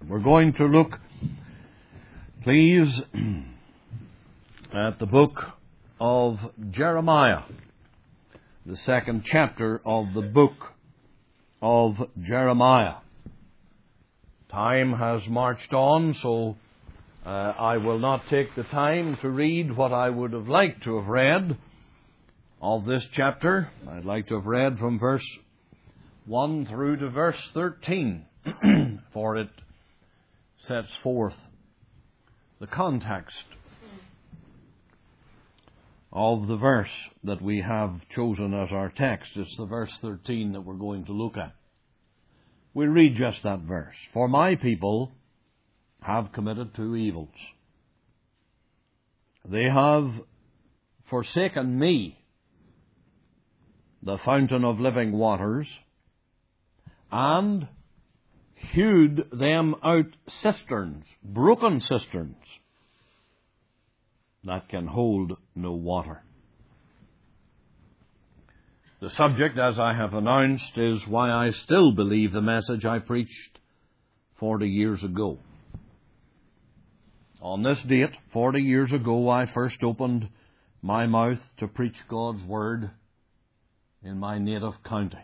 We're going to look, please, at the book of Jeremiah, the second chapter of the book of Jeremiah. Time has marched on, so I will not take the time to read what I would have liked to have read of this chapter. I'd like to have read from verse 1 through to verse 13, for it sets forth the context of the verse that we have chosen as our text. It's the verse 13 that we're going to look at. We'll read just that verse. For my people have committed two evils. They have forsaken me, the fountain of living waters, and hewed them out cisterns, broken cisterns, that can hold no water. The subject, as I have announced, is why I still believe the message I preached 40 years ago. On this date, 40 years ago, I first opened my mouth to preach God's Word in my native county.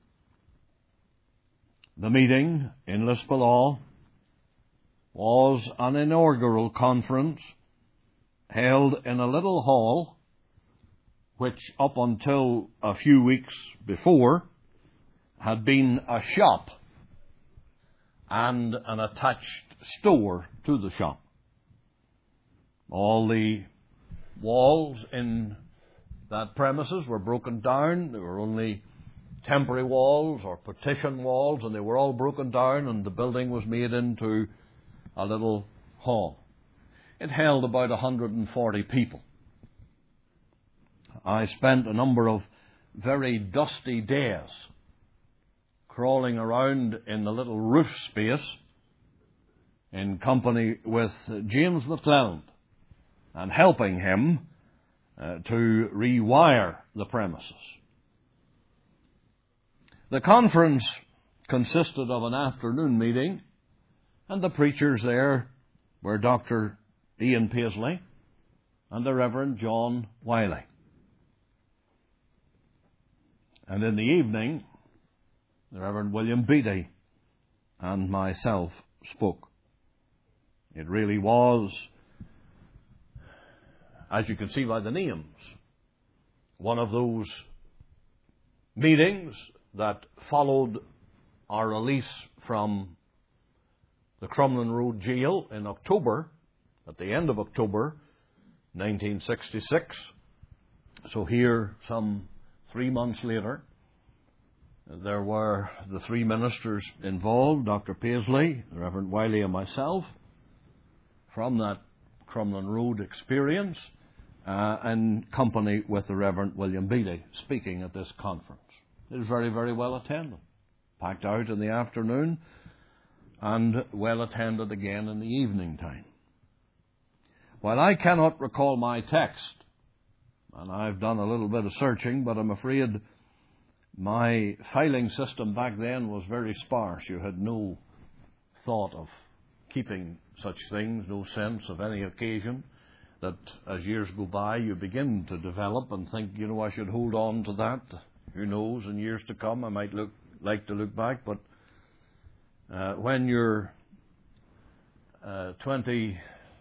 The meeting in Lispellaw was an inaugural conference held in a little hall which up until a few weeks before had been a shop and an attached store to the shop. All the walls in that premises were broken down. There were only temporary walls or partition walls, and they were all broken down, and the building was made into a little hall. It held about 140 people. I spent a number of very dusty days crawling around in the little roof space in company with James McClelland and helping him to rewire the premises. The conference consisted of an afternoon meeting, and the preachers there were Dr. Ian Paisley and the Reverend John Wiley. And in the evening, the Reverend William Beattie and myself spoke. It really was, as you can see by the names, one of those meetings that followed our release from the Crumlin Road Jail in October, at the end of October 1966. So here, some 3 months later, there were the three ministers involved, Dr. Paisley, the Reverend Wiley and myself, from that Crumlin Road experience, in company with the Reverend William Beattie, speaking at this conference. It was very, very well attended. Packed out in the afternoon and well attended again in the evening time. While I cannot recall my text, and I've done a little bit of searching, but I'm afraid my filing system back then was very sparse. You had no thought of keeping such things, no sense of any occasion, that as years go by you begin to develop and think, I should hold on to that. Who knows, in years to come I might like to look back, but when you're 21,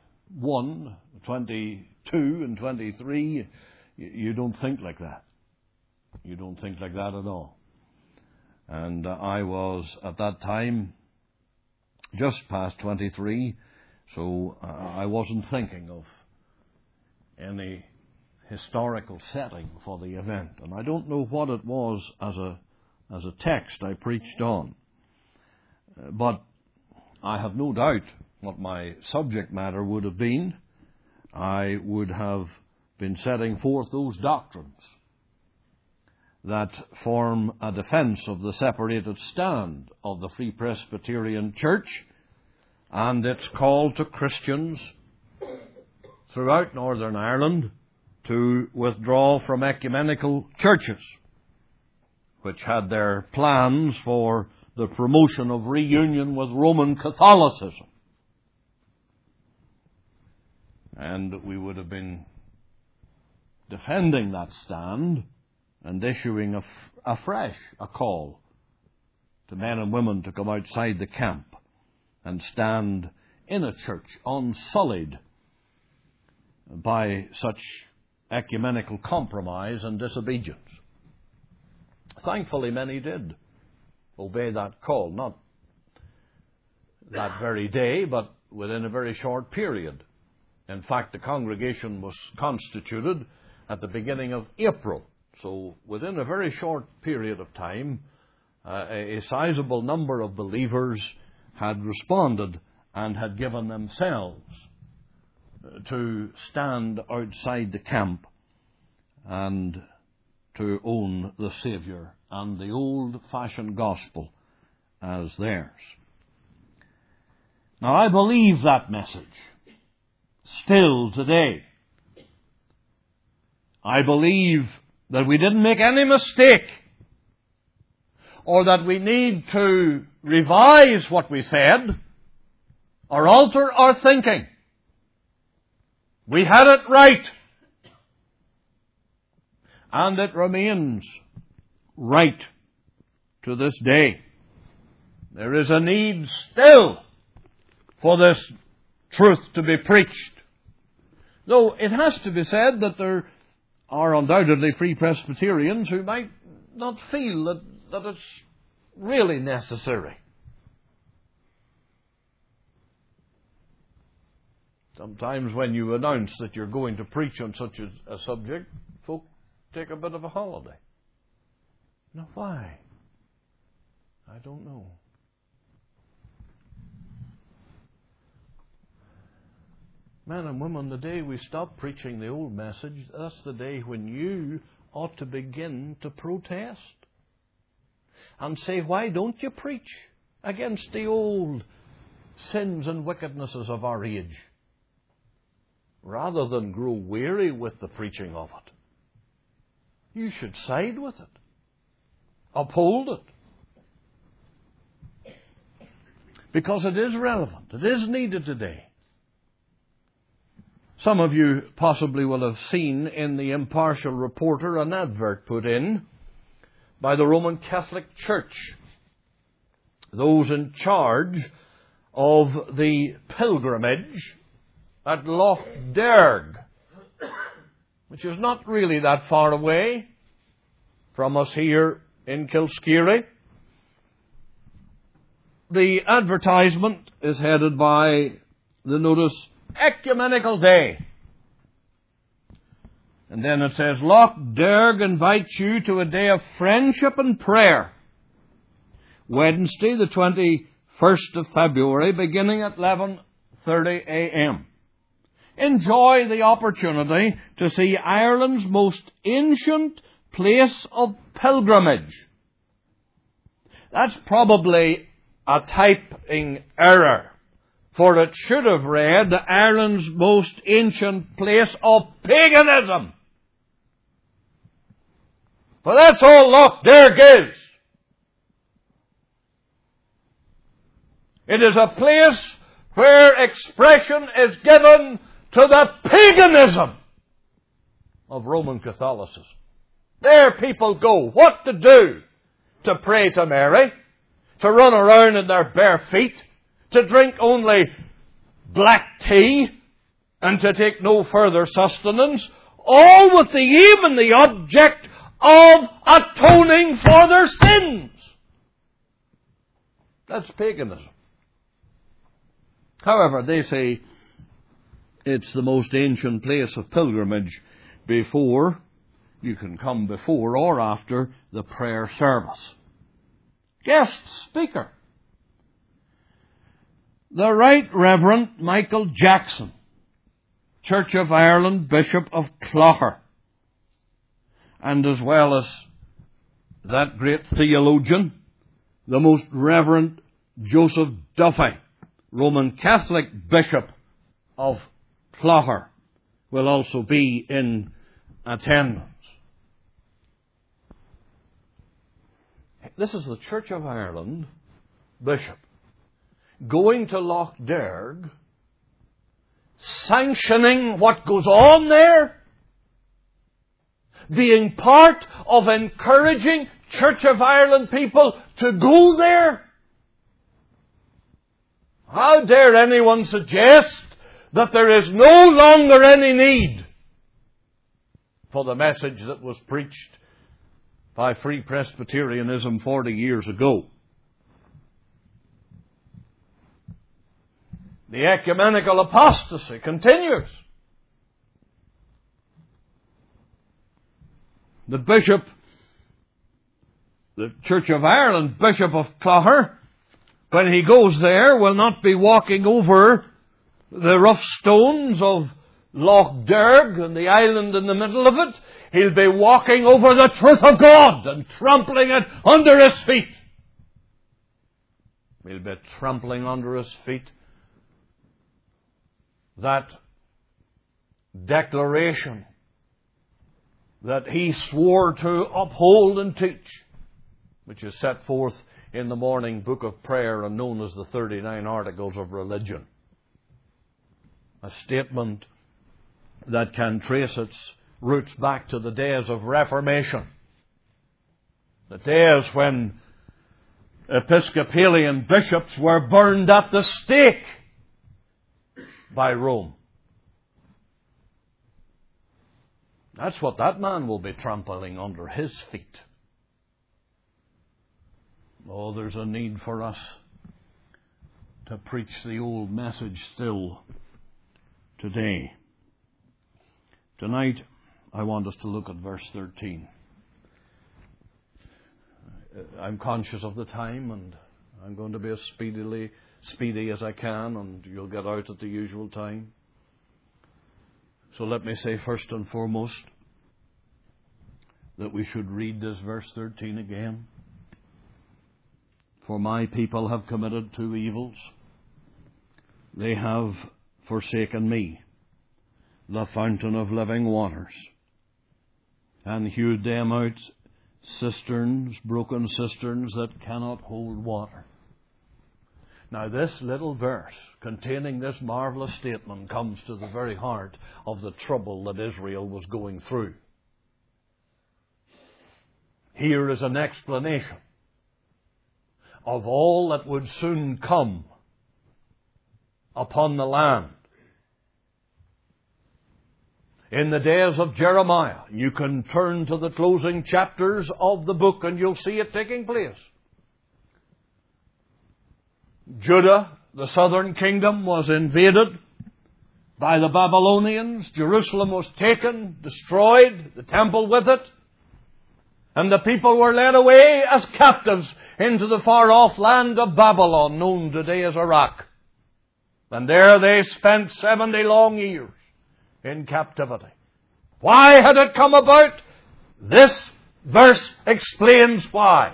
22 and 23, you don't think like that. You don't think like that at all. And I was, at that time, just past 23, so I wasn't thinking of any historical setting for the event. And I don't know what it was as a text I preached on. But I have no doubt what my subject matter would have been. I would have been setting forth those doctrines that form a defence of the separated stand of the Free Presbyterian Church and its call to Christians throughout Northern Ireland to withdraw from ecumenical churches, which had their plans for the promotion of reunion with Roman Catholicism. And we would have been defending that stand and issuing afresh a call to men and women to come outside the camp and stand in a church unsullied by such ecumenical compromise and disobedience. Thankfully, many did obey that call, not that very day, but within a very short period. In fact, the congregation was constituted at the beginning of April. So within a very short period of time, a sizable number of believers had responded and had given themselves to stand outside the camp and to own the Saviour and the old-fashioned gospel as theirs. Now, I believe that message still today. I believe that we didn't make any mistake, or that we need to revise what we said or alter our thinking. We had it right, and it remains right to this day. There is a need still for this truth to be preached. Though it has to be said that there are undoubtedly Free Presbyterians who might not feel that it's really necessary. Sometimes when you announce that you're going to preach on such a subject, folk take a bit of a holiday. Now why? I don't know. Men and women, the day we stop preaching the old message, that's the day when you ought to begin to protest and say, why don't you preach against the old sins and wickednesses of our age, rather than grow weary with the preaching of it? You should side with it, uphold it, because it is relevant, it is needed today. Some of you possibly will have seen in the Impartial Reporter an advert put in by the Roman Catholic Church, those in charge of the pilgrimage at Loch Derg, which is not really that far away from us here in Kilskeery. The advertisement is headed by the notice, Ecumenical Day. And then it says, Loch Derg invites you to a day of friendship and prayer. Wednesday, the 21st of February, beginning at 11:30 a.m. Enjoy the opportunity to see Ireland's most ancient place of pilgrimage. That's probably a typing error, for it should have read Ireland's most ancient place of paganism. For that's all Loch Derg is. It is a place where expression is given to the paganism of Roman Catholicism. There people go. What to do? To pray to Mary, to run around in their bare feet, to drink only black tea, and to take no further sustenance, all with the aim and the object of atoning for their sins. That's paganism. However, they say it's the most ancient place of pilgrimage before, you can come before or after the prayer service. Guest speaker, the Right Reverend Michael Jackson, Church of Ireland Bishop of Clogher, and as well as that great theologian, the Most Reverend Joseph Duffy, Roman Catholic Bishop of Clogher, will also be in attendance. This is the Church of Ireland bishop going to Loch Derg, sanctioning what goes on there, being part of encouraging Church of Ireland people to go there? How dare anyone suggest that there is no longer any need for the message that was preached by Free Presbyterianism 40 years ago? The ecumenical apostasy continues. The bishop, the Church of Ireland Bishop of Clogher, when he goes there, will not be walking over the rough stones of Loch Derg and the island in the middle of it. He'll be walking over the truth of God and trampling it under his feet. He'll be trampling under his feet that declaration that he swore to uphold and teach, which is set forth in the morning book of prayer and known as the 39 Articles of Religion. A statement that can trace its roots back to the days of Reformation, the days when Episcopalian bishops were burned at the stake by Rome. That's what that man will be trampling under his feet. Oh, there's a need for us to preach the old message still today. Tonight, I want us to look at verse 13. I'm conscious of the time, and I'm going to be as speedy as I can, and you'll get out at the usual time. So let me say first and foremost that we should read this verse 13 again. For my people have committed two evils. They have forsaken me, the fountain of living waters, and hewed them out cisterns, broken cisterns that cannot hold water. Now this little verse containing this marvelous statement comes to the very heart of the trouble that Israel was going through. Here is an explanation of all that would soon come upon the land. In the days of Jeremiah, you can turn to the closing chapters of the book and you'll see it taking place. Judah, the southern kingdom, was invaded by the Babylonians. Jerusalem was taken, destroyed, the temple with it. And the people were led away as captives into the far-off land of Babylon, known today as Iraq. And there they spent 70 long years in captivity. Why had it come about? This verse explains why.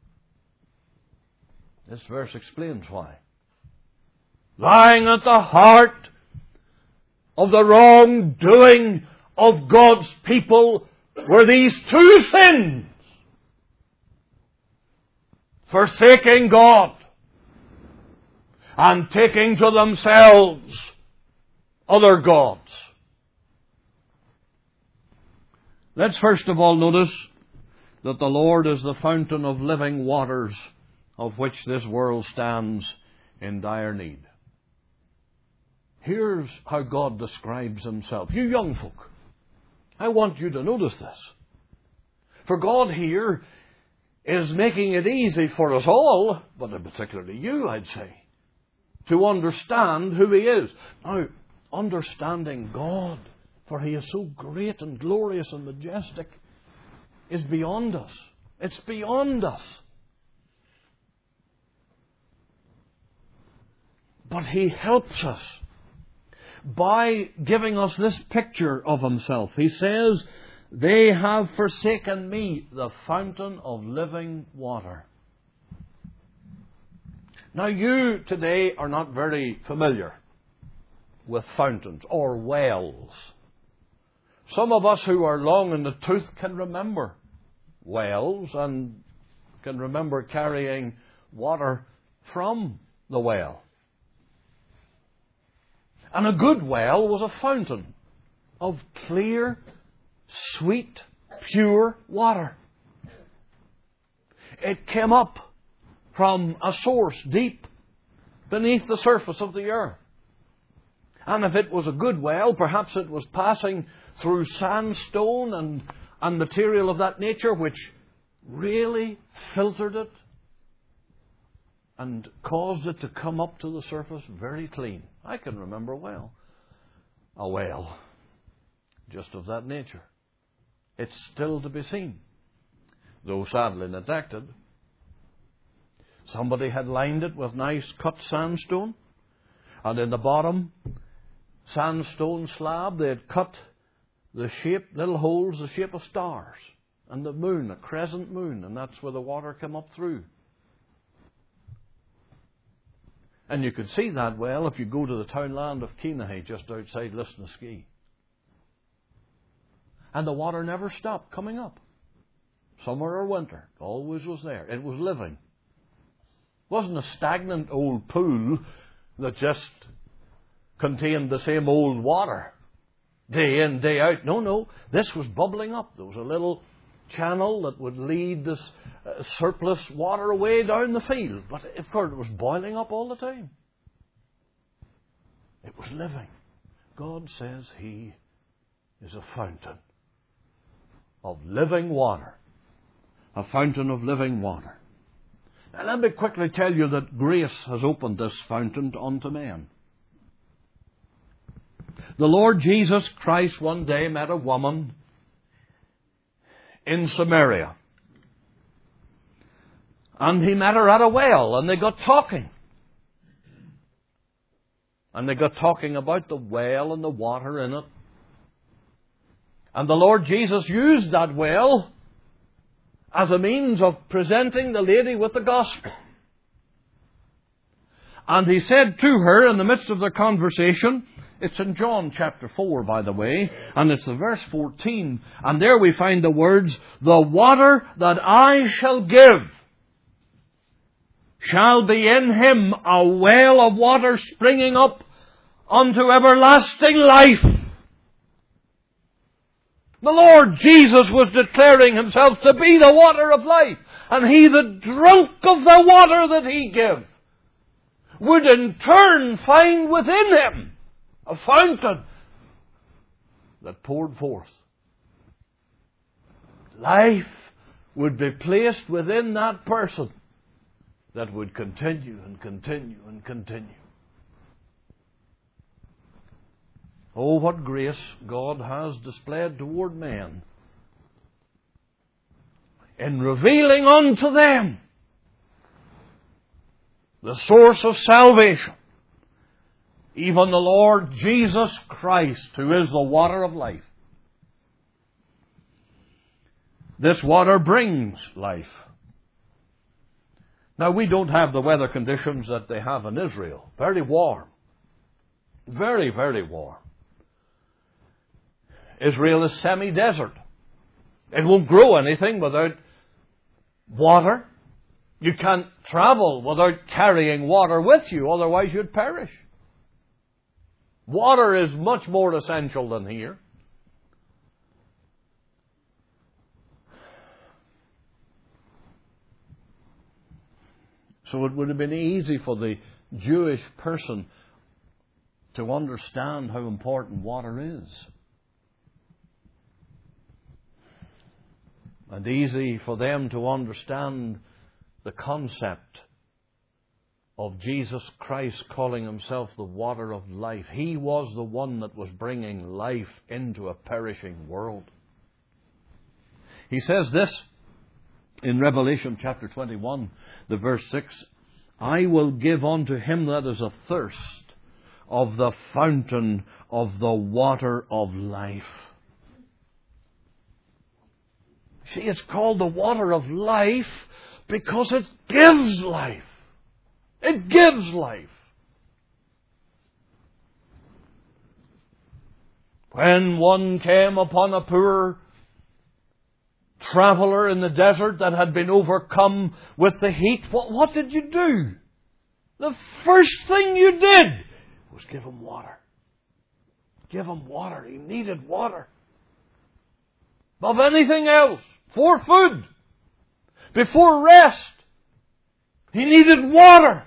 This verse explains why. Lying at the heart of the wrongdoing of God's people were these two sins: forsaking God and taking to themselves other gods. Let's first of all notice that the Lord is the fountain of living waters of which this world stands in dire need. Here's how God describes Himself. You young folk, I want you to notice this. For God here is making it easy for us all, but particularly you, I'd say, to understand who He is. Now, understanding God, for He is so great and glorious and majestic, is beyond us. It's beyond us. But He helps us by giving us this picture of Himself. He says, they have forsaken me, the fountain of living water. Now you today are not very familiar with fountains or wells. Some of us who are long in the tooth can remember wells and can remember carrying water from the well. And a good well was a fountain of clear, sweet, pure water. It came up from a source deep beneath the surface of the earth. And if it was a good well, perhaps it was passing through sandstone and material of that nature, which really filtered it and caused it to come up to the surface very clean. I can remember well a well just of that nature. It's still to be seen, though sadly neglected. Somebody had lined it with nice cut sandstone, and in the bottom sandstone slab they had cut the shape, little holes, the shape of stars, and the moon, a crescent moon, and that's where the water came up through. And you could see that well if you go to the townland of Keenahay, just outside Lisnaskea. And the water never stopped coming up. Summer or winter, it always was there. It was living. It wasn't a stagnant old pool that just contained the same old water day in, day out. No. This was bubbling up. There was a little channel that would lead this surplus water away down the field. But of course it was boiling up all the time. It was living. God says He is a fountain of living water. A fountain of living water. Now let me quickly tell you that grace has opened this fountain unto men. The Lord Jesus Christ one day met a woman in Samaria. And He met her at a well, and they got talking. And they got talking about the well and the water in it. And the Lord Jesus used that well as a means of presenting the lady with the gospel. And He said to her in the midst of their conversation, it's in John chapter 4, by the way, and it's the verse 14, and there we find the words, "The water that I shall give shall be in him a well of water springing up unto everlasting life." The Lord Jesus was declaring Himself to be the water of life, and he that drunk of the water that He gave would in turn find within him a fountain that poured forth. Life would be placed within that person that would continue and continue and continue. Oh, what grace God has displayed toward men in revealing unto them the source of salvation, even the Lord Jesus Christ, who is the water of life. This water brings life. Now, we don't have the weather conditions that they have in Israel. Very warm. Very, very warm. Israel is semi-desert. It won't grow anything without water. You can't travel without carrying water with you, otherwise you'd perish. Water is much more essential than here. So it would have been easy for the Jewish person to understand how important water is. And easy for them to understand the concept of Jesus Christ calling Himself the water of life. He was the one that was bringing life into a perishing world. He says this in Revelation chapter 21, the verse 6, "I will give unto him that is athirst of the fountain of the water of life." See, it's called the water of life because it gives life. It gives life. When one came upon a poor traveller in the desert that had been overcome with the heat, what did you do? The first thing you did was give him water. Give him water. He needed water. Above anything else. For food. Before rest. He needed water.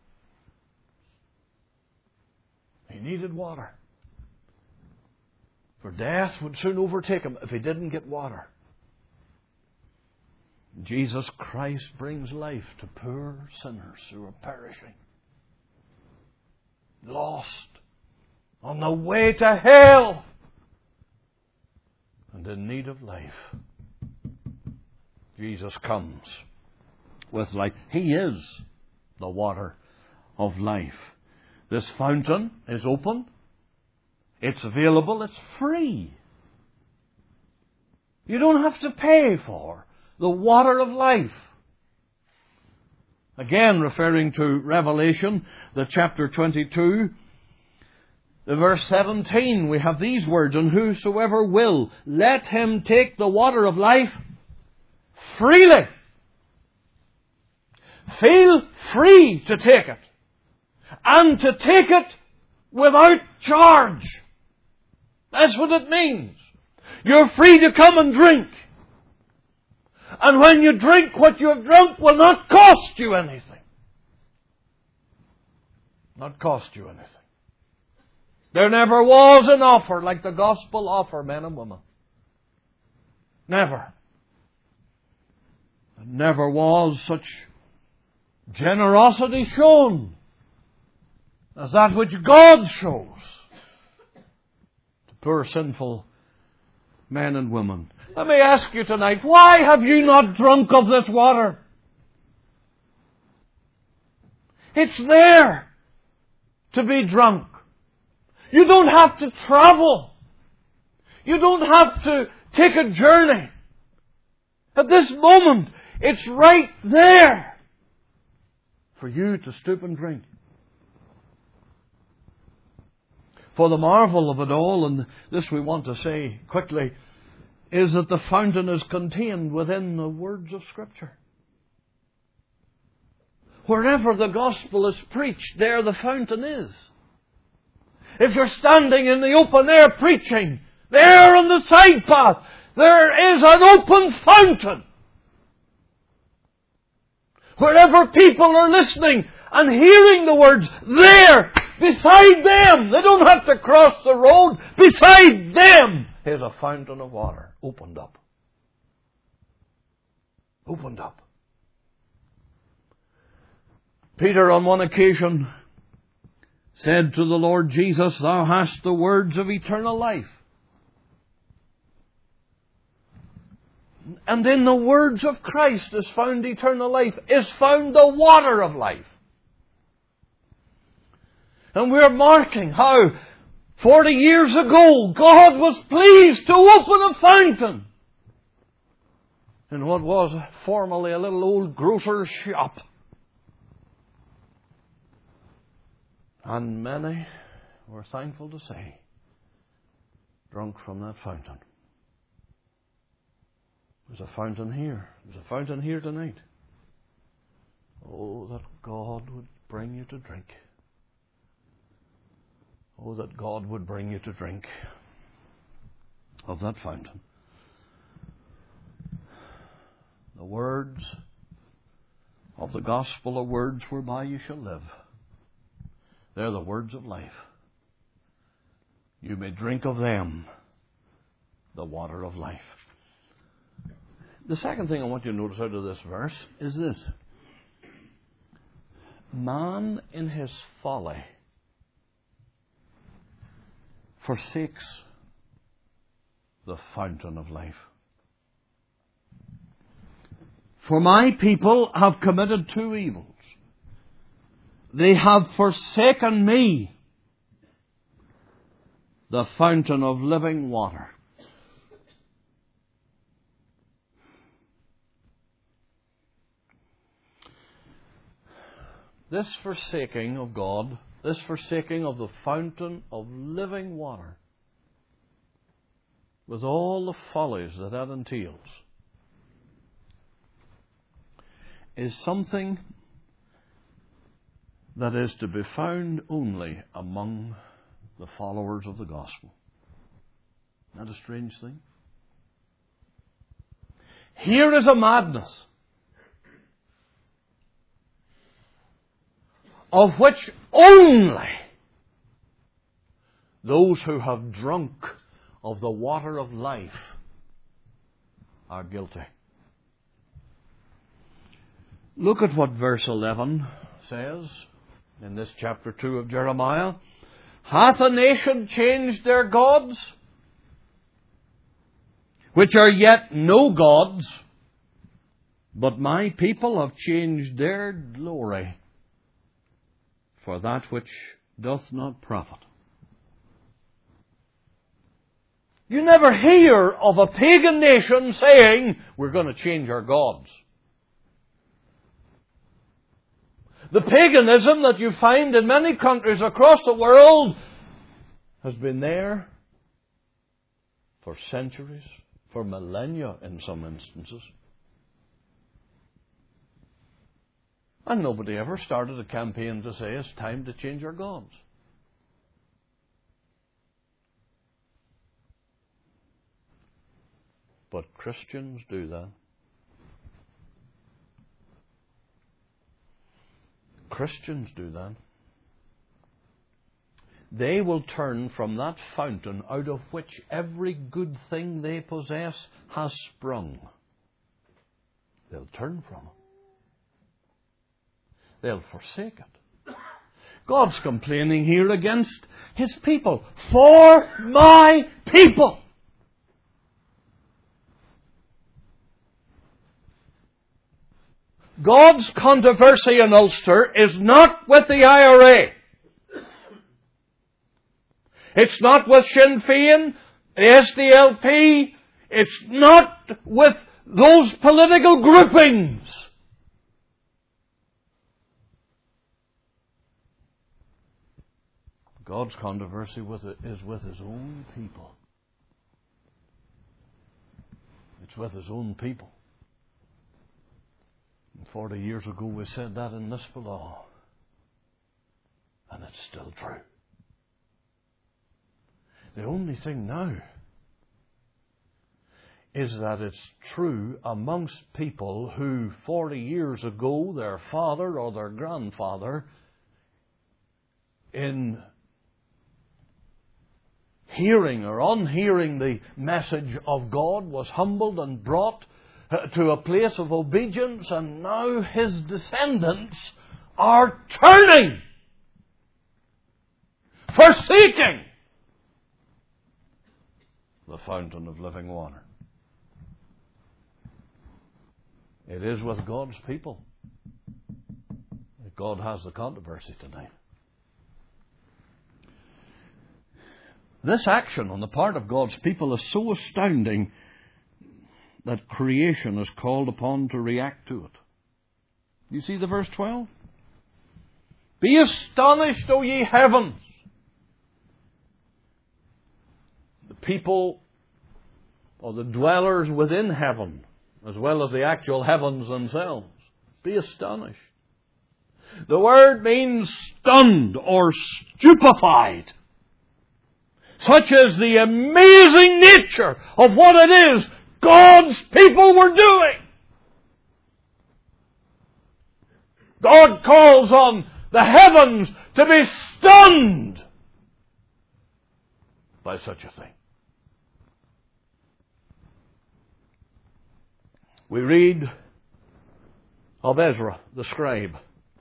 He needed water. For death would soon overtake him if he didn't get water. Jesus Christ brings life to poor sinners who are perishing. Lost. On the way to hell. And in need of life. Jesus comes with life. He is the water of life. This fountain is open. It's available. It's free. You don't have to pay for the water of life. Again, referring to Revelation, the chapter 22, the verse 17, we have these words, "And whosoever will, let him take the water of life freely." Feel free to take it. And to take it without charge. That's what it means. You're free to come and drink. And when you drink, what you have drunk will not cost you anything. Not cost you anything. There never was an offer like the gospel offer, men and women. Never. Never was such generosity shown as that which God shows to poor sinful men and women. Let me ask you tonight, why have you not drunk of this water? It's there to be drunk. You don't have to travel. You don't have to take a journey. At this moment, it's right there for you to stoop and drink. For the marvel of it all, and this we want to say quickly, is that the fountain is contained within the words of Scripture. Wherever the gospel is preached, there the fountain is. If you're standing in the open air preaching, there on the side path, there is an open fountain. Wherever people are listening and hearing the words, there, beside them, they don't have to cross the road, beside them is a fountain of water, opened up. Opened up. Peter on one occasion said to the Lord Jesus, "Thou hast the words of eternal life." And in the words of Christ is found eternal life, is found the water of life. And we're marking how 40 years ago God was pleased to open a fountain in what was formerly a little old grocer's shop. And many were thankful to say, drunk from that fountain. There's a fountain here. There's a fountain here tonight. Oh, that God would bring you to drink. Oh, that God would bring you to drink of that fountain. The words of the gospel are words whereby you shall live. They're the words of life. You may drink of them, the water of life. The second thing I want you to notice out of this verse is this. Man in his folly forsakes the fountain of life. For my people have committed two evils. They have forsaken me, the fountain of living water. This forsaking of God, this forsaking of the fountain of living water, with all the follies that that entails, is something that is to be found only among the followers of the gospel. Isn't that a strange thing? Here is a madness of which only those who have drunk of the water of life are guilty. Look at what verse 11 says in this chapter 2 of Jeremiah. Hath a nation changed their gods, which are yet no gods, but my people have changed their glory for that which doth not profit. You never hear of a pagan nation saying, we're going to change our gods. The paganism that you find in many countries across the world has been there for centuries, for millennia in some instances. And nobody ever started a campaign to say it's time to change our gods. But Christians do that. Christians do that. They will turn from that fountain out of which every good thing they possess has sprung. They'll turn from it. They'll forsake it. God's complaining here against His people. For my people. God's controversy in Ulster is not with the IRA. It's not with Sinn Féin, the SDLP. It's not with those political groupings. God's controversy is with His own people. It's with His own people. 40 years ago we said that in Lisbon, and it's still true. The only thing now is that it's true amongst people who 40 years ago their father or their grandfather, in hearing or unhearing the message of God, was humbled and brought to a place of obedience, and now his descendants are turning, forsaking the fountain of living water. It is with God's people that God has the controversy tonight. This action on the part of God's people is so astounding that creation is called upon to react to it. You see the verse 12? Be astonished, O ye heavens! The people, or the dwellers within heaven, as well as the actual heavens themselves. Be astonished. The word means stunned or stupefied. Such is the amazing nature of what it is God's people were doing. God calls on the heavens to be stunned by such a thing. We read of Ezra, the scribe,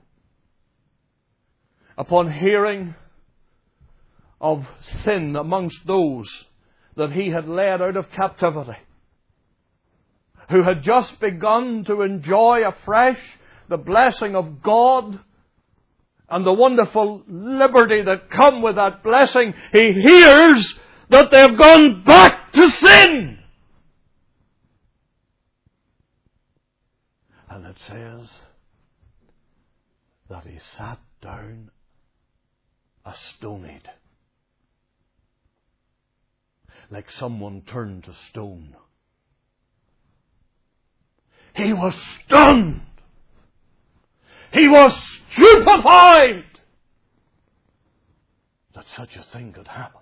upon hearing of sin amongst those that he had led out of captivity, who had just begun to enjoy afresh the blessing of God and the wonderful liberty that come with that blessing. He hears that they have gone back to sin. And it says that he sat down astonied, like someone turned to stone. He was stunned. He was stupefied that such a thing could happen.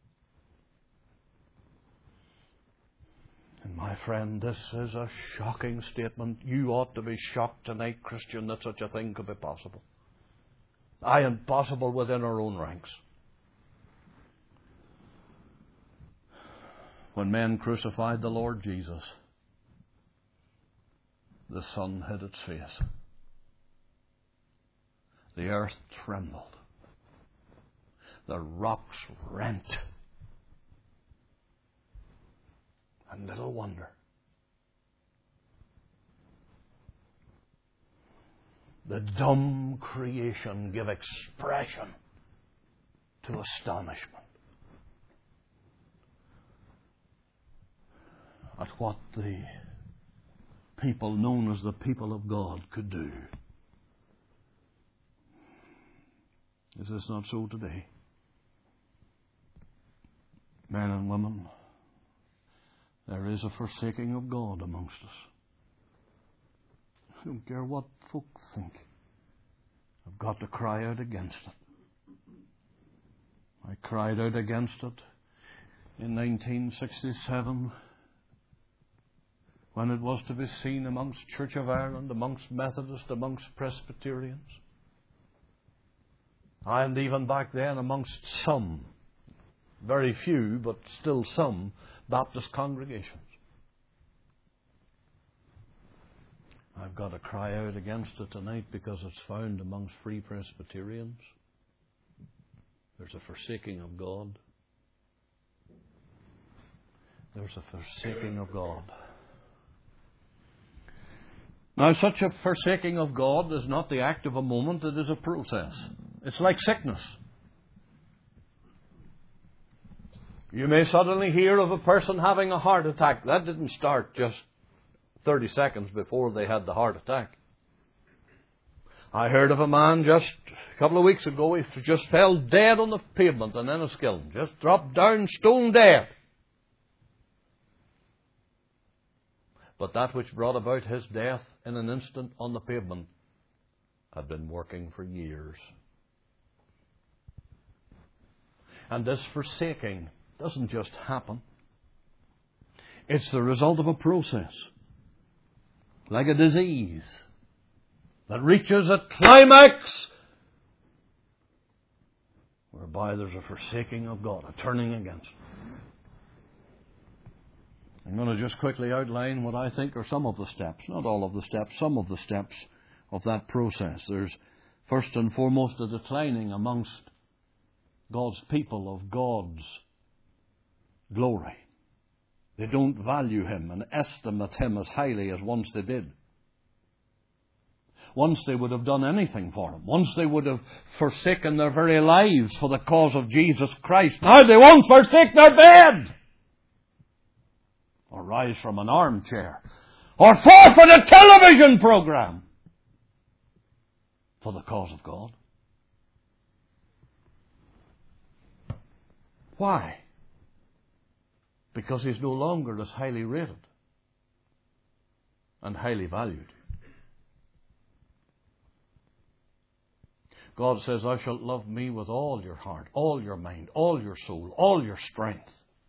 And my friend, this is a shocking statement. You ought to be shocked tonight, Christian, that such a thing could be possible. Aye, and possible within our own ranks. When men crucified the Lord Jesus, the sun hid its face. The earth trembled. The rocks rent. And little wonder. The dumb creation gave expression to astonishment at what the people known as the people of God could do. Is this not so today? Men and women, there is a forsaking of God amongst us. I don't care what folk think. I've got to cry out against it. I cried out against it in 1967 when it was to be seen amongst Church of Ireland, amongst Methodists, amongst Presbyterians. And even back then amongst some, very few, but still some, Baptist congregations. I've got to cry out against it tonight because it's found amongst Free Presbyterians. There's a forsaking of God. There's a forsaking of God. Now, such a forsaking of God is not the act of a moment, it is a process. It's like sickness. You may suddenly hear of a person having a heart attack. That didn't start just 30 seconds before they had the heart attack. I heard of a man just a couple of weeks ago, he just fell dead on the pavement in Enniskillen. Just dropped down stone dead. But that which brought about his death in an instant on the pavement had been working for years. And this forsaking doesn't just happen. It's the result of a process. Like a disease that reaches a climax whereby there's a forsaking of God, a turning against Him. I'm going to just quickly outline what I think are some of the steps, not all of the steps, some of the steps of that process. There's first and foremost a declining amongst God's people of God's glory. They don't value Him and estimate Him as highly as once they did. Once they would have done anything for Him. Once they would have forsaken their very lives for the cause of Jesus Christ. Now they won't forsake their bed, or rise from an armchair, or forfeit a television program for the cause of God. Why? Because He's no longer as highly rated and highly valued. God says, "Thou shalt love me with all your heart, all your mind, all your soul, all your strength."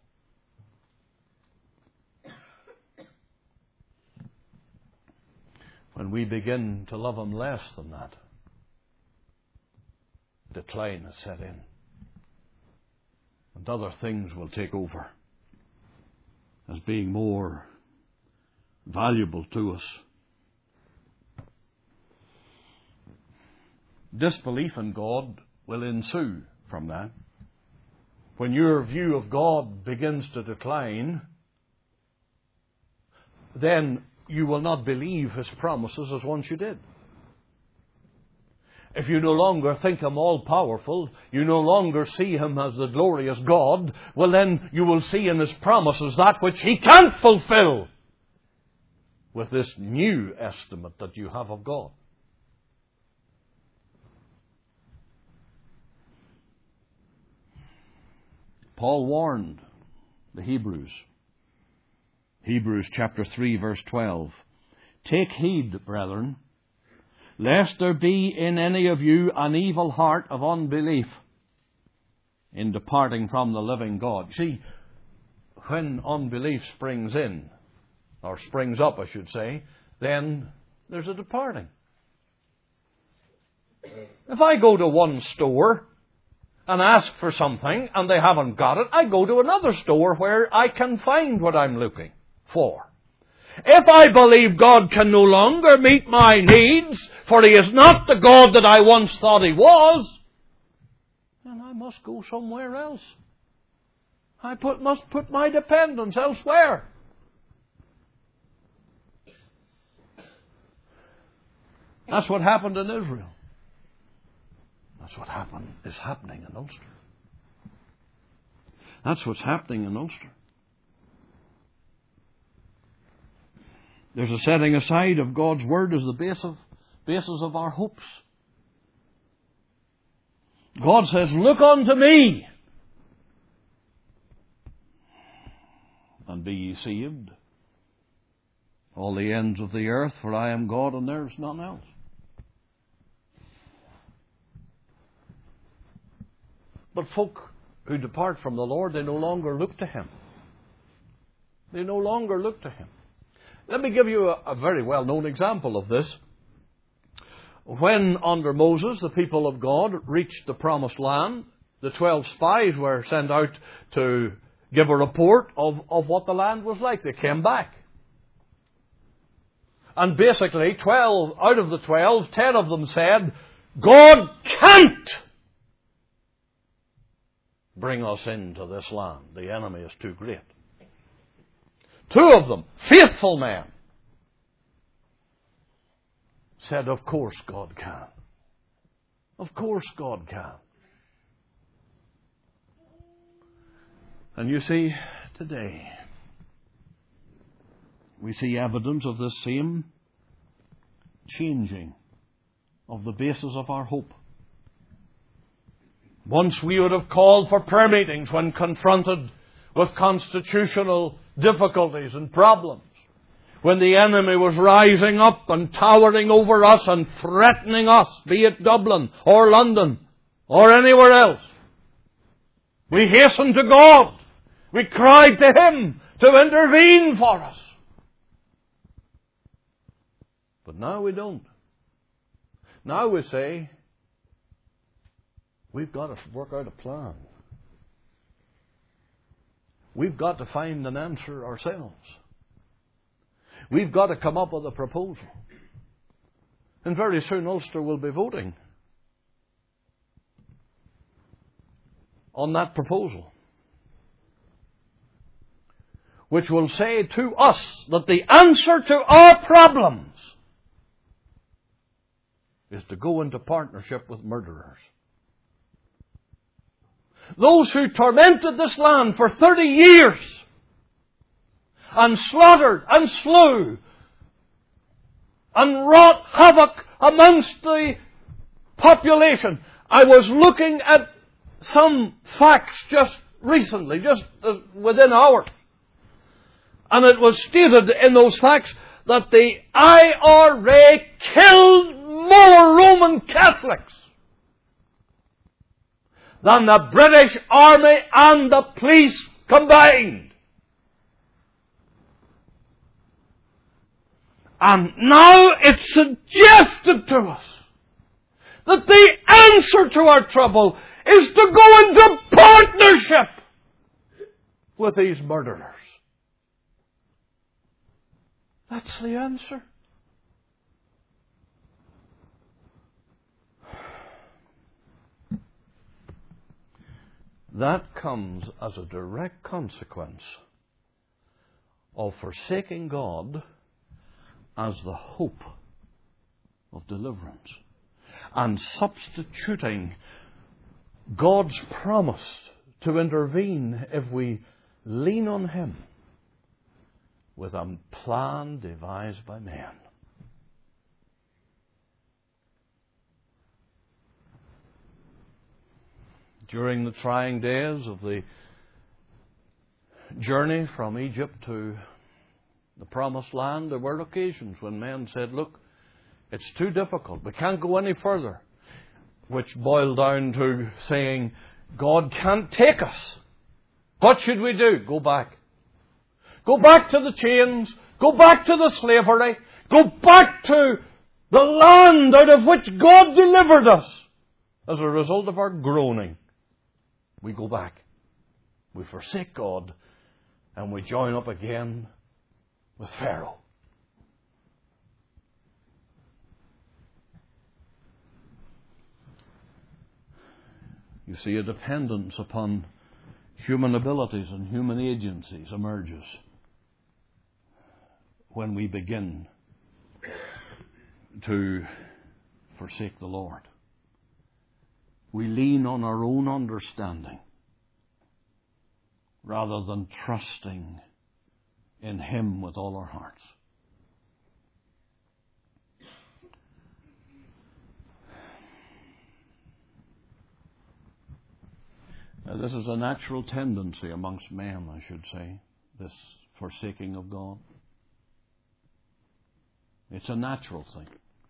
When we begin to love Him less than that, decline has set in. And other things will take over as being more valuable to us. Disbelief in God will ensue from that. When your view of God begins to decline, then you will not believe His promises as once you did. If you no longer think Him all-powerful, you no longer see Him as the glorious God, well then you will see in His promises that which He can't fulfill with this new estimate that you have of God. Paul warned the Hebrews. Hebrews chapter 3 verse 12. "Take heed, brethren, lest there be in any of you an evil heart of unbelief in departing from the living God. See, when unbelief springs in, or springs up, I should say, then there's a departing. If I go to one store and ask for something and they haven't got it, I go to another store where I can find what I'm looking for. If I believe God can no longer meet my needs, for He is not the God that I once thought He was, then I must go somewhere else. I must put my dependence elsewhere. That's what happened in Israel. That's what is happening in Ulster. That's what's happening in Ulster. There's a setting aside of God's Word as the basis of our hopes. God says, "Look unto me, and be ye saved, all the ends of the earth, for I am God and there is none else." But folk who depart from the Lord, they no longer look to Him. They no longer look to Him. Let me give you a very well-known example of this. When, under Moses, the people of God reached the Promised Land, the 12 spies were sent out to give a report of what the land was like. They came back. And basically, 12 out of the 12, 10 of them said, "God can't bring us into this land. The enemy is too great." 2 of them, faithful men, said, "Of course God can. Of course God can." And you see, today, we see evidence of this same changing of the basis of our hope. Once we would have called for prayer meetings when confronted with constitutional difficulties and problems, when the enemy was rising up and towering over us and threatening us, be it Dublin or London or anywhere else. We hastened to God. We cried to Him to intervene for us. But now we don't. Now we say, we've got to work out a plan. We've got to find an answer ourselves. We've got to come up with a proposal. And very soon Ulster will be voting on that proposal, which will say to us that the answer to our problems is to go into partnership with murderers. Those who tormented this land for 30 years and slaughtered and slew and wrought havoc amongst the population. I was looking at some facts just recently, just within hours. And it was stated in those facts that the IRA killed more Roman Catholics than the British Army and the police combined. And now it's suggested to us that the answer to our trouble is to go into partnership with these murderers. That's the answer. That comes as a direct consequence of forsaking God as the hope of deliverance and substituting God's promise to intervene if we lean on Him with a plan devised by man. During the trying days of the journey from Egypt to the Promised Land, there were occasions when men said, look, It's too difficult. We can't go any further. Which boiled down to saying, God can't take us. What should we do? Go back. Go back to the chains. Go back to the slavery. Go back to the land out of which God delivered us. As a result of our groaning, we go back. We forsake God and we join up again with Pharaoh. You see, a dependence upon human abilities and human agencies emerges when we begin to forsake the Lord. We lean on our own understanding rather than trusting in Him with all our hearts. Now, this is a natural tendency amongst men, I should say, this forsaking of God. It's a natural thing.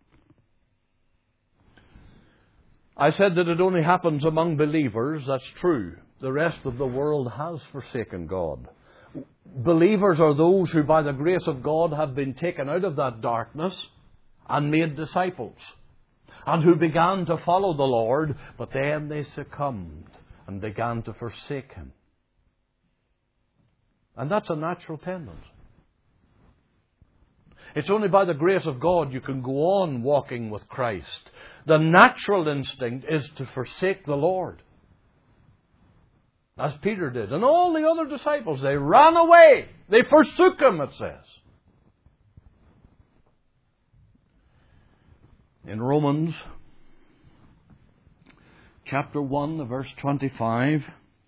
I said that it only happens among believers. That's true. The rest of the world has forsaken God. Believers are those who, by the grace of God, have been taken out of that darkness and made disciples, and who began to follow the Lord, but then they succumbed and began to forsake Him. And that's a natural tendency. It's only by the grace of God you can go on walking with Christ. The natural instinct is to forsake the Lord. As Peter did. And all the other disciples, they ran away. They forsook Him, it says. In Romans chapter 1, verse 25,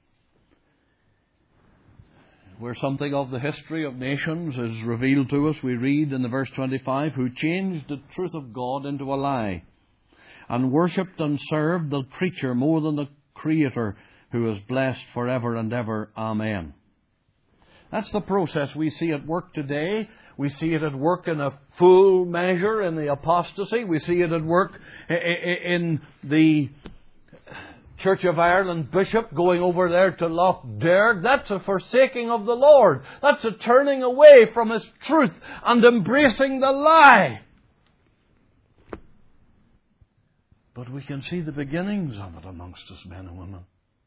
where something of the history of nations is revealed to us, we read in the verse 25, who changed the truth of God into a lie, and worshipped and served the creature more than the Creator, who is blessed forever and ever. Amen. That's the process we see at work today. We see it at work in a full measure in the apostasy. We see it at work in the Church of Ireland bishop going over there to Lough Derg. That's a forsaking of the Lord. That's a turning away from His truth and embracing the lie. But we can see the beginnings of it amongst us, men and women.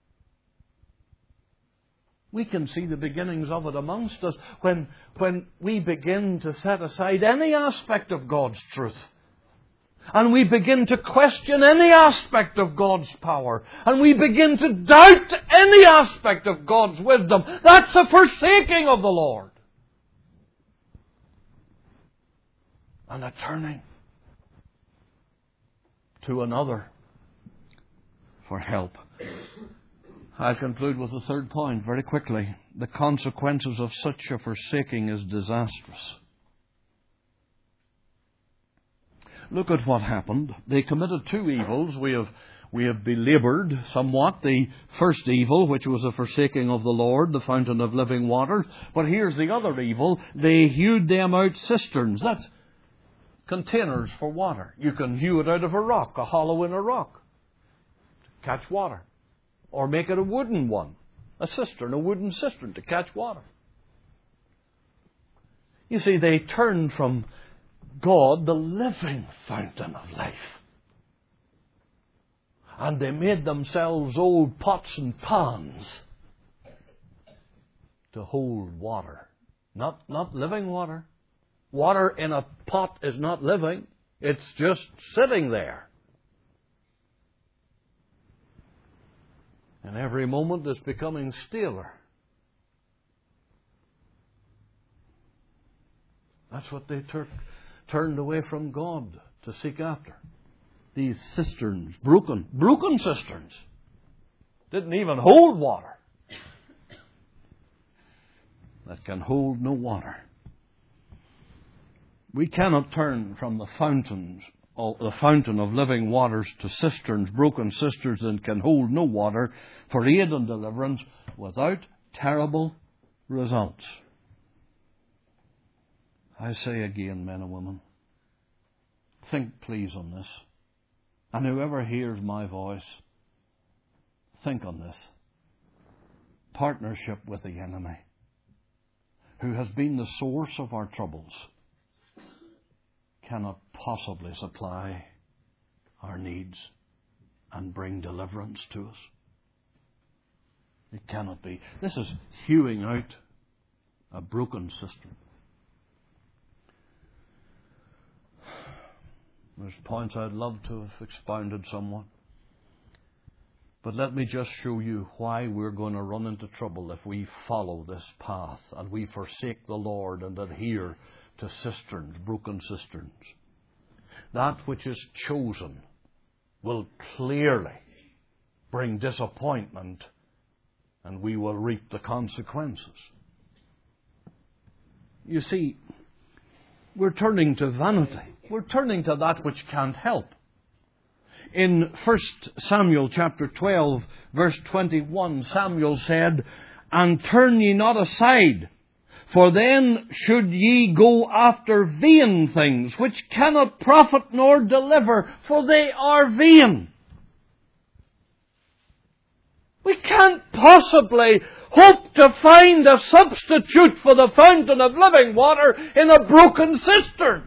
We can see the beginnings of it amongst us when we begin to set aside any aspect of God's truth. And we begin to question any aspect of God's power. And we begin to doubt any aspect of God's wisdom. That's a forsaking of the Lord. And a turning to another for help. I'll conclude with the third point very quickly. The consequences of such a forsaking is disastrous. Look at what happened. They committed two evils. We have belaboured somewhat the first evil, which was a forsaking of the Lord, the fountain of living waters. But here's the other evil. They hewed them out cisterns. That's containers for water. You can hew it out of a rock, a hollow in a rock, to catch water. Or make it a wooden one, a cistern, a wooden cistern to catch water. You see, they turned from God, the living fountain of life. And they made themselves old pots and pans to hold water. Not living water. Water in a pot is not living. It's just sitting there. And every moment it's becoming staler. That's what they turned away from God to seek after. These cisterns, broken cisterns, didn't even hold water. That can hold no water. We cannot turn from the fountain of living waters to cisterns, broken cisterns that can hold no water for aid and deliverance without terrible results. I say again, men and women, think please on this. And whoever hears my voice, think on this. Partnership with the enemy, who has been the source of our troubles, cannot possibly supply our needs and bring deliverance to us. It cannot be. This is hewing out a broken cistern. There's points I'd love to have expounded somewhat. But let me just show you why we're going to run into trouble if we follow this path and we forsake the Lord and adhere to cisterns, broken cisterns. That which is chosen will clearly bring disappointment, and we will reap the consequences. You see, we're turning to vanity. We're turning to that which can't help. In 1 Samuel chapter 12, verse 21, Samuel said, "And turn ye not aside, for then should ye go after vain things, which cannot profit nor deliver, for they are vain." We can't possibly hope to find a substitute for the fountain of living water in a broken cistern.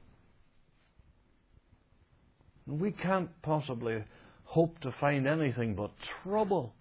We can't possibly hope to find anything but trouble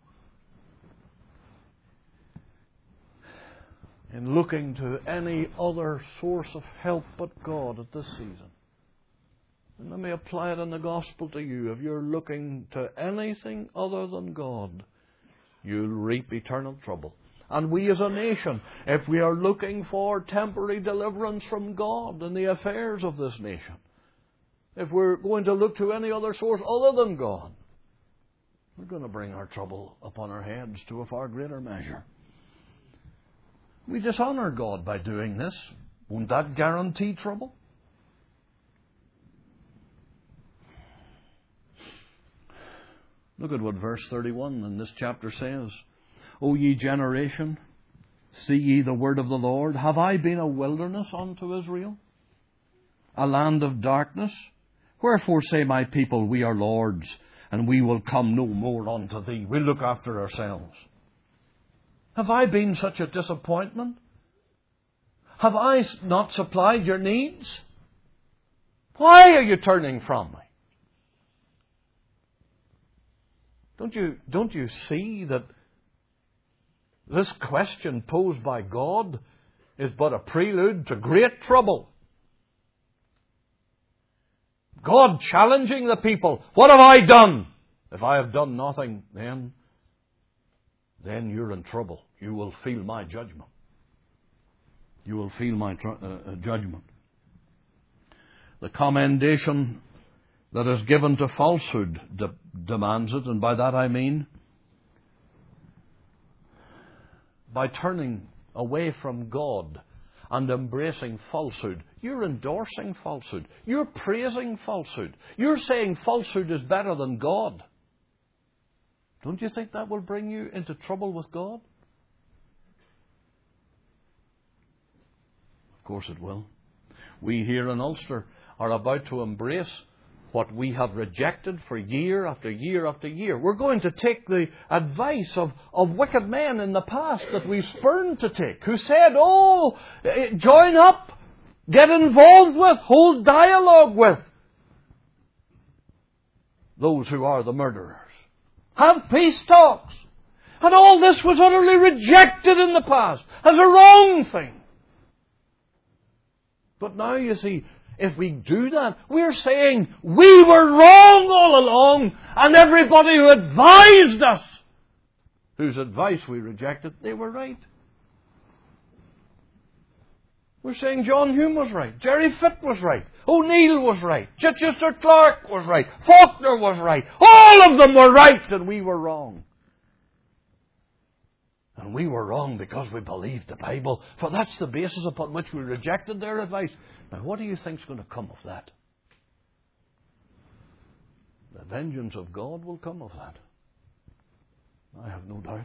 in looking to any other source of help but God at this season. And let me apply it in the gospel to you. If you're looking to anything other than God, you'll reap eternal trouble. And we as a nation, if we are looking for temporary deliverance from God in the affairs of this nation, if we're going to look to any other source other than God, we're going to bring our trouble upon our heads to a far greater measure. We dishonour God by doing this. Won't that guarantee trouble? Look at what verse 31 in this chapter says. "O ye generation, see ye the word of the Lord. Have I been a wilderness unto Israel, a land of darkness? Wherefore say my people, we are lords, and we will come no more unto thee." We'll look after ourselves. Have I been such a disappointment? Have I not supplied your needs? Why are you turning from me? Don't you see that this question posed by God is but a prelude to great trouble? God challenging the people, what have I done? If I have done nothing, then you're in trouble. You will feel my judgment. You will feel my judgment. The commendation that is given to falsehood demands it, and by that I mean by turning away from God and embracing falsehood, you're endorsing falsehood. You're praising falsehood. You're saying falsehood is better than God. Don't you think that will bring you into trouble with God? Of course it will. We here in Ulster are about to embrace what we have rejected for year after year after year. We're going to take the advice of wicked men in the past that we spurned to take, who said, join up, get involved with, hold dialogue with those who are the murderers. Have peace talks. And all this was utterly rejected in the past as a wrong thing. But now you see, if we do that, we're saying we were wrong all along, and everybody who advised us, whose advice we rejected, they were right. We're saying John Hume was right, Jerry Fitt was right, O'Neill was right, Chichester Clark was right, Faulkner was right. All of them were right, and we were wrong. And we were wrong because we believed the Bible, for that's the basis upon which we rejected their advice. Now, what do you think is going to come of that? The vengeance of God will come of that. I have no doubt.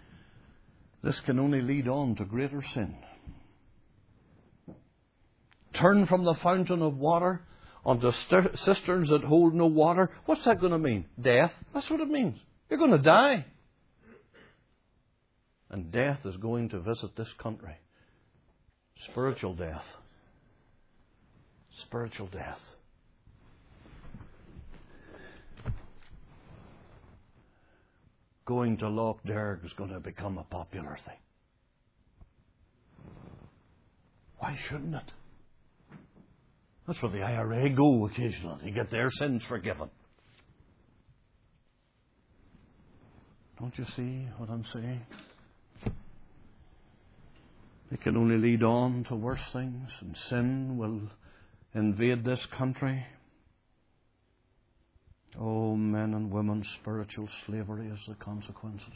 This can only lead on to greater sin. turn from the fountain of water onto cisterns that hold no water. What's that going to mean? Death. That's what it means. You're going to die. And death is going to visit this country. Spiritual death. Spiritual death. Going to Loch Derg is going to become a popular thing. Why shouldn't it? That's where the IRA go occasionally to get their sins forgiven. Don't you see what I'm saying? It can only lead on to worse things, and sin will invade this country. Oh, men and women, spiritual slavery is the consequences.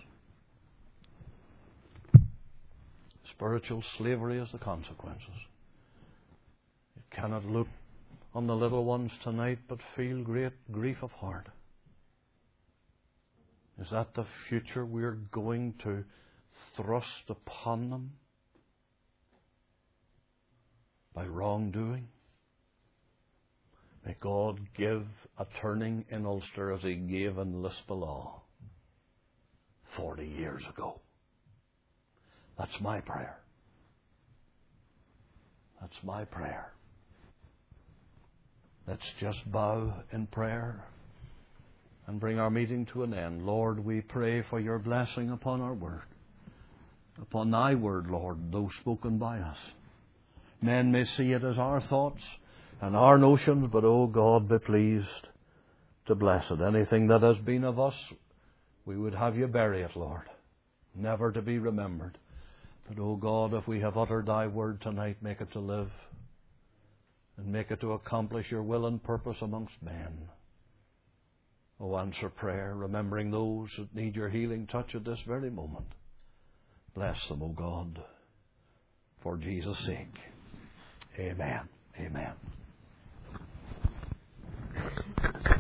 Spiritual slavery is the consequences. You cannot look on the little ones tonight but feel great grief of heart. Is that the future we're going to thrust upon them by wrongdoing? May God give a turning in Ulster as He gave in Lisbolaw 40 years ago. That's my prayer. That's my prayer. Let's just bow in prayer and bring our meeting to an end. Lord, we pray for your blessing upon our word, upon thy word, Lord, though spoken by us. Men may see it as our thoughts and our notions, but, oh God, be pleased to bless it. Anything that has been of us, we would have you bury it, Lord, never to be remembered. But, oh God, if we have uttered thy word tonight, make it to live and make it to accomplish your will and purpose amongst men. Oh, answer prayer, remembering those that need your healing touch at this very moment. Bless them, O God, for Jesus' sake. Amen. Amen.